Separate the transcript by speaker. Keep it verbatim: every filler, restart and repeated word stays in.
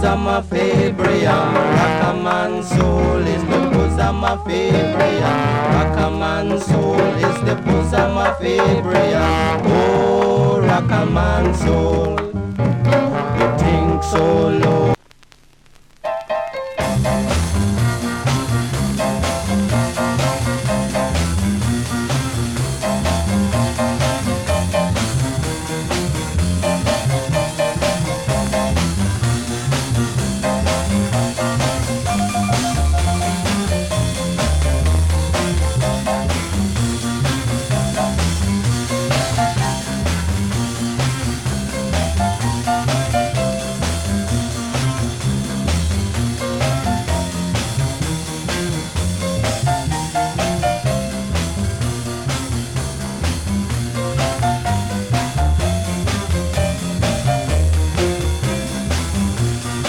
Speaker 1: bosom of Abraham. Rockaman soul is the bosom of Abraham. Rockaman soul is the bosom of Abraham. Oh, Rockaman soul, you think so low.